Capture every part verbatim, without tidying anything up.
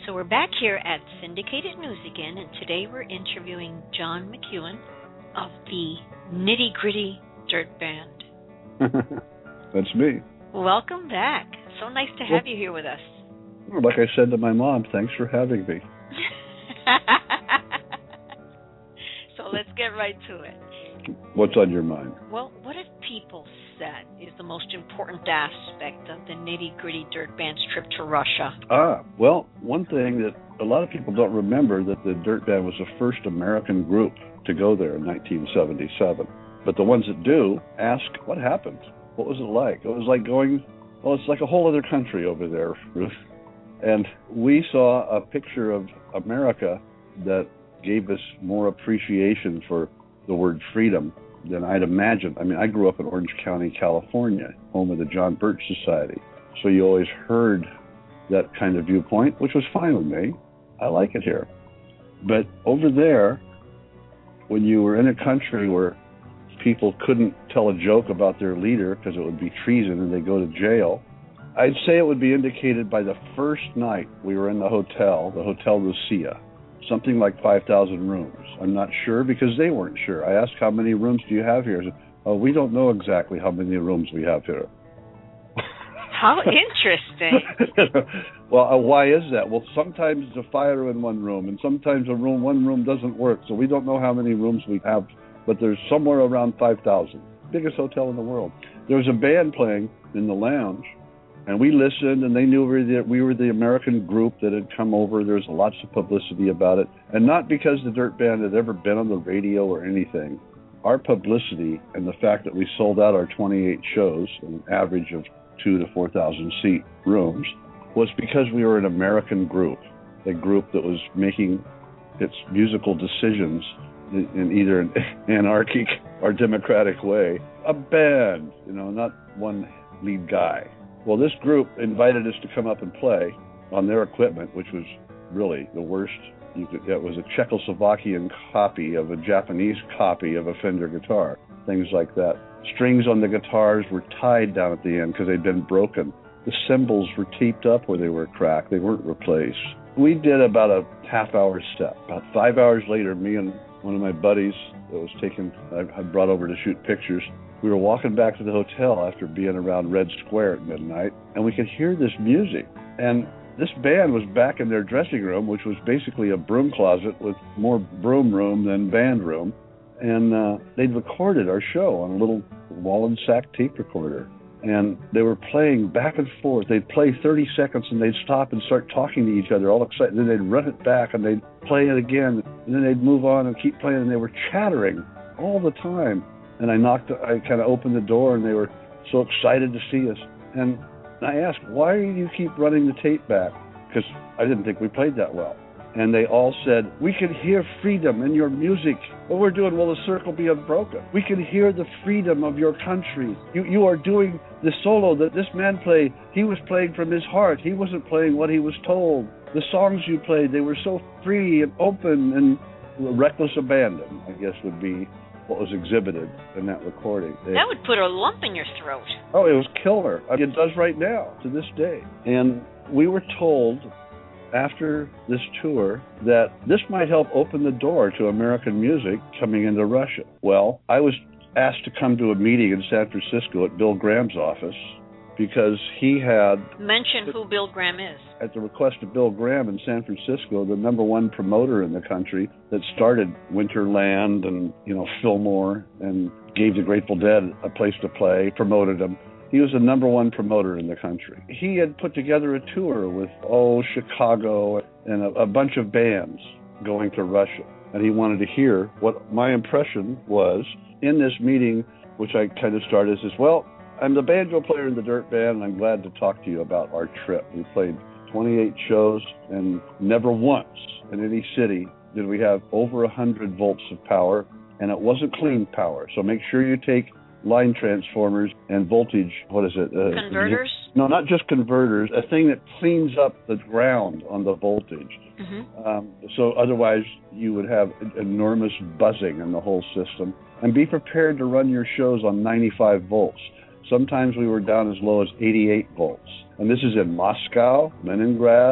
So we're back here at Syndicated News again, and today we're interviewing John McEwen of the Nitty Gritty Dirt Band. That's me. Welcome back. So nice to have well, you here with us. Like I said to my mom, thanks for having me. So let's get right to it. What's on your mind? Well, what have people said is the most important aspect of the Nitty Gritty Dirt Band's trip to Russia? Ah, well, one thing that a lot of people don't remember, that the Dirt Band was the first American group to go there in nineteen seventy-seven. But the ones that do ask, what happened? What was it like? It was like going, well, it's like a whole other country over there, Ruth. And we saw a picture of America that gave us more appreciation for the word freedom than I'd imagined. I mean, I grew up in Orange County, California, home of the John Birch Society. So you always heard that kind of viewpoint, which was fine with me. I like it here. But over there, when you were in a country where people couldn't tell a joke about their leader because it would be treason and they'd go to jail, I'd say it would be indicated by the first night we were in the hotel, the Hotel Lucia. Something like five thousand rooms. I'm not sure because they weren't sure. I asked, how many rooms do you have here? I said, oh, we don't know exactly how many rooms we have here. How interesting. Well, uh, why is that? Well, sometimes there's a fire in one room, and sometimes a room, one room doesn't work, so we don't know how many rooms we have, but there's somewhere around five thousand. Biggest hotel in the world. There was a band playing in the lounge, and we listened, and they knew we were, the, we were the American group that had come over. There was lots of publicity about it. And not because the Dirt Band had ever been on the radio or anything. Our publicity and the fact that we sold out our twenty-eight shows, an average of two to four thousand seat rooms, was because we were an American group, a group that was making its musical decisions in, in either an anarchic or democratic way. A band, you know, not one lead guy. Well, this group invited us to come up and play on their equipment, which was really the worst. You could, it was a Czechoslovakian copy of a Japanese copy of a Fender guitar, things like that. Strings on the guitars were tied down at the end because they'd been broken. The cymbals were taped up where they were cracked. They weren't replaced. We did about a half-hour step. About five hours later, me and one of my buddies that was taken, I, I brought over to shoot pictures, we were walking back to the hotel after being around Red Square at midnight, and we could hear this music. And this band was back in their dressing room, which was basically a broom closet with more broom room than band room. And uh, they'd recorded our show on a little Wallensack tape recorder. And they were playing back and forth. They'd play thirty seconds, and they'd stop and start talking to each other, all excited. Then they'd run it back, and they'd play it again. And then they'd move on and keep playing, and they were chattering all the time. And I knocked, I kind of opened the door, and they were so excited to see us. And I asked, why do you keep running the tape back? Because I didn't think we played that well. And they all said, we can hear freedom in your music. What we're doing, will the circle be unbroken? We can hear the freedom of your country. You, you are doing the solo that this man played. He was playing from his heart. He wasn't playing what he was told. The songs you played, they were so free and open and reckless abandon, I guess would be what was exhibited in that recording. They, that would put a lump in your throat. Oh, it was killer. I mean, it does right now, to this day. And we were told after this tour that this might help open the door to American music coming into Russia. Well, I was asked to come to a meeting in San Francisco at Bill Graham's office because he had... Mention who Bill Graham is. At the request of Bill Graham in San Francisco, the number one promoter in the country that started Winterland and, you know, Fillmore and gave the Grateful Dead a place to play, promoted them. He was the number one promoter in the country. He had put together a tour with, oh, Chicago and a, a bunch of bands going to Russia. And he wanted to hear what my impression was in this meeting, which I kind of started as, well, I'm the banjo player in the Dirt Band, and I'm glad to talk to you about our trip. We played twenty-eight shows, and never once in any city did we have over one hundred volts of power, and it wasn't clean power. So make sure you take line transformers and voltage, what is it? Uh, converters? No, not just converters, a thing that cleans up the ground on the voltage. Mm-hmm. Um, so otherwise you would have enormous buzzing in the whole system. And be prepared to run your shows on ninety-five volts. Sometimes we were down as low as eighty-eight volts. And this is in Moscow, Leningrad,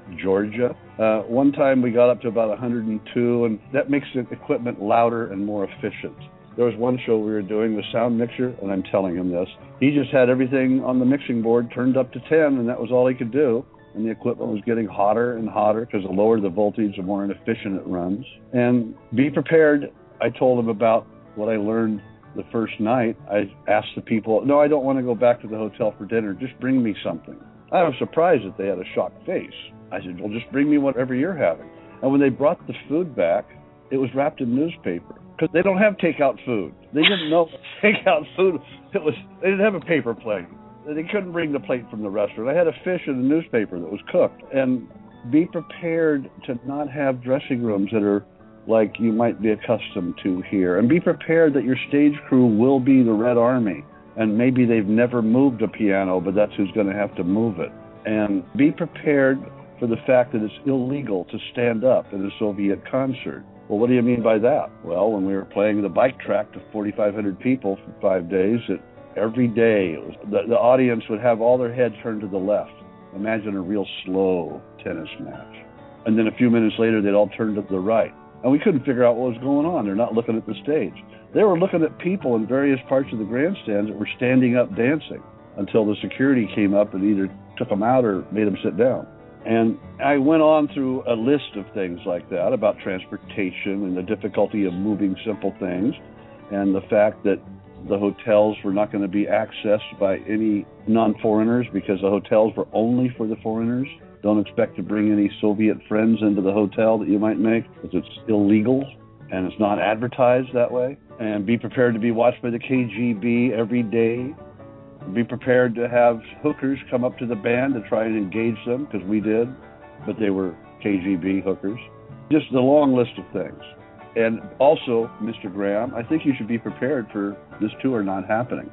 Georgia. Uh, one time we got up to about one hundred two, and that makes the equipment louder and more efficient. There was one show we were doing, the sound mixer, and I'm telling him this. He just had everything on the mixing board turned up to ten, and that was all he could do. And the equipment was getting hotter and hotter because the lower the voltage, the more inefficient it runs. And be prepared. I told him about what I learned the first night. I asked the people, no, I don't want to go back to the hotel for dinner. Just bring me something. I was surprised that they had a shocked face. I said, well, just bring me whatever you're having. And when they brought the food back, it was wrapped in newspaper. Because they don't have takeout food. They didn't know takeout food. It was they didn't have a paper plate. They couldn't bring the plate from the restaurant. I had a fish in a newspaper that was cooked. And be prepared to not have dressing rooms that are like you might be accustomed to here. And be prepared that your stage crew will be the Red Army. And maybe they've never moved a piano, but that's who's going to have to move it. And be prepared for the fact that it's illegal to stand up at a Soviet concert. Well, what do you mean by that? Well, when we were playing the bike track to forty-five hundred people for five days, it, every day it was, the, the audience would have all their heads turned to the left. Imagine a real slow tennis match. And then a few minutes later, they'd all turn to the right. And we couldn't figure out what was going on. They're not looking at the stage. They were looking at people in various parts of the grandstands that were standing up dancing until the security came up and either took them out or made them sit down. And I went on through a list of things like that about transportation and the difficulty of moving simple things and the fact that the hotels were not going to be accessed by any non-foreigners because the hotels were only for the foreigners. Don't expect to bring any Soviet friends into the hotel that you might make because it's illegal and it's not advertised that way. And be prepared to be watched by the K G B every day. Be prepared to have hookers come up to the band to try and engage them, because we did, but they were K G B hookers. Just a long list of things. And also, Mister Graham, I think you should be prepared for this tour not happening.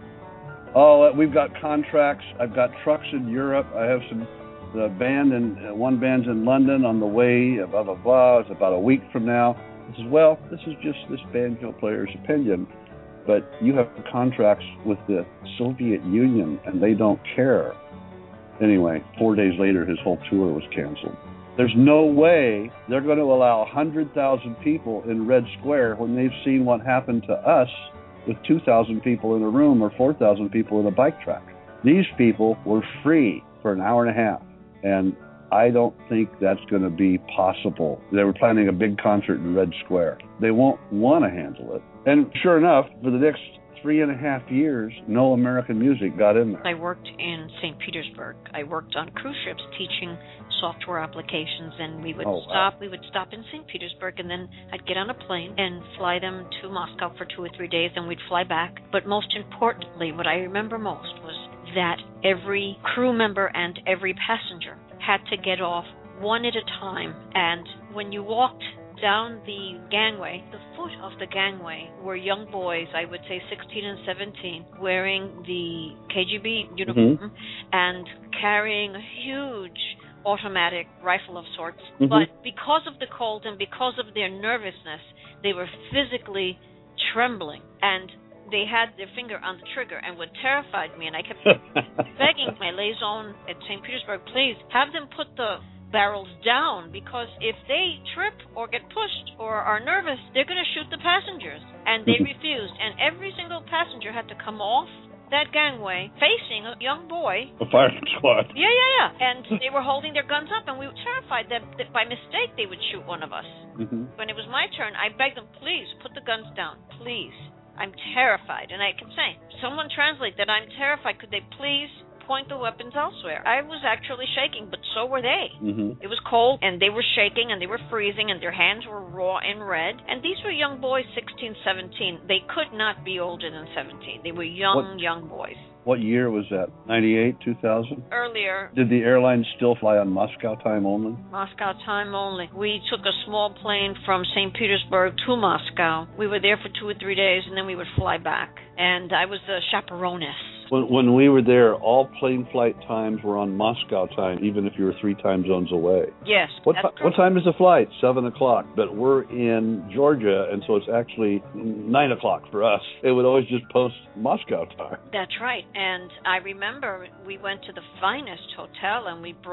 Oh, we've got contracts. I've got trucks in Europe. I have some, the band, and one band's in London on the way, blah, blah, blah. It's about a week from now. I says, well, this is just this banjo player's opinion. But you have contracts with the Soviet Union, and they don't care. Anyway, four days later, his whole tour was canceled. There's no way they're going to allow one hundred thousand people in Red Square when they've seen what happened to us with two thousand people in a room or four thousand people in a bike track. These people were free for an hour and a half, and I don't think that's going to be possible. They were planning a big concert in Red Square. They won't want to handle it. And sure enough, for the next three and a half years, no American music got in there. I worked in Saint Petersburg. I worked on cruise ships teaching software applications, and we would oh, stop. Wow. We would stop in Saint Petersburg, and then I'd get on a plane and fly them to Moscow for two or three days, and we'd fly back. But most importantly, what I remember most was that every crew member and every passenger had to get off one at a time, and when you walked down the gangway, the foot of the gangway were young boys, I would say sixteen and seventeen, wearing the K G B uniform mm-hmm. and carrying a huge automatic rifle of sorts. Mm-hmm. But because of the cold and because of their nervousness, they were physically trembling, and they had their finger on the trigger. And what terrified me, and I kept begging my liaison at Saint Petersburg, please have them put the barrels down, because if they trip or get pushed or are nervous, they're going to shoot the passengers. And they refused. And every single passenger had to come off that gangway facing a young boy. A firing squad. Yeah, yeah, yeah. And they were holding their guns up, and we were terrified that, that by mistake they would shoot one of us. Mm-hmm. When it was my turn, I begged them, please, put the guns down. Please. I'm terrified. And I kept saying, someone translate that I'm terrified. Could they please point the weapons elsewhere? I was actually shaking, but so were they. Mm-hmm. It was cold, and they were shaking, and they were freezing, and their hands were raw and red. And these were young boys, sixteen, seventeen. They could not be older than seventeen. They were young, what, young boys. What year was that? ninety-eight, two thousand? Earlier. Did the airline still fly on Moscow time only? Moscow time only. We took a small plane from Saint Petersburg to Moscow. We were there for two or three days, and then we would fly back. And I was the chaperoness. When, when we were there, all plane flight times were on Moscow time, even if you were three time zones away. Yes. What, t- what time is the flight? Seven o'clock. But we're in Georgia, and so it's actually nine o'clock for us. It would always just post Moscow time. That's right. And I remember we went to the finest hotel, and we brought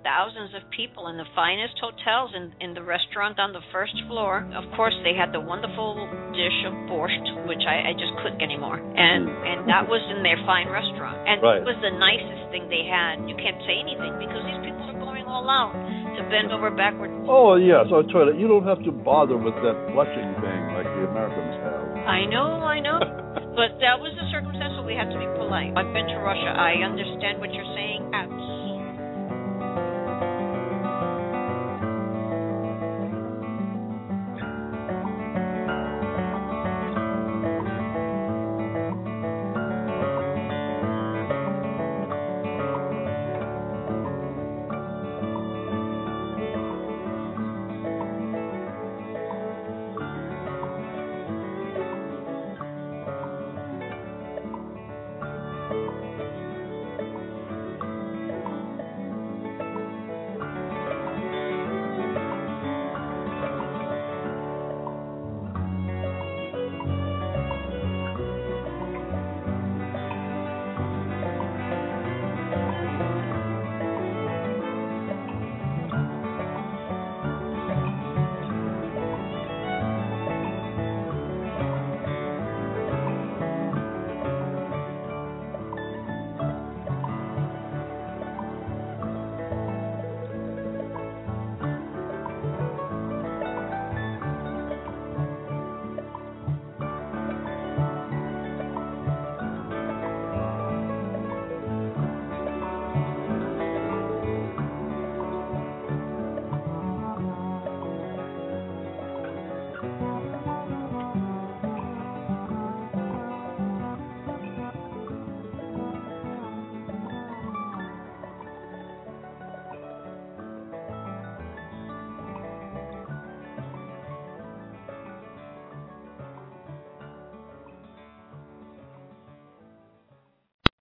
thousands of people in the finest hotels in, in the restaurant on the first floor. Of course, they had the wonderful dish of borscht, which I, I just couldn't get anymore. And and that was in their fine restaurant. And Right. it was the nicest thing they had. You can't say anything because these people are going all out to bend over backward. Oh, yeah, so toilet. You don't have to bother with that flushing thing like the Americans have. I know, I know. But that was the circumstance, so we had to be polite. I've been to Russia. I understand what you're saying absolutely.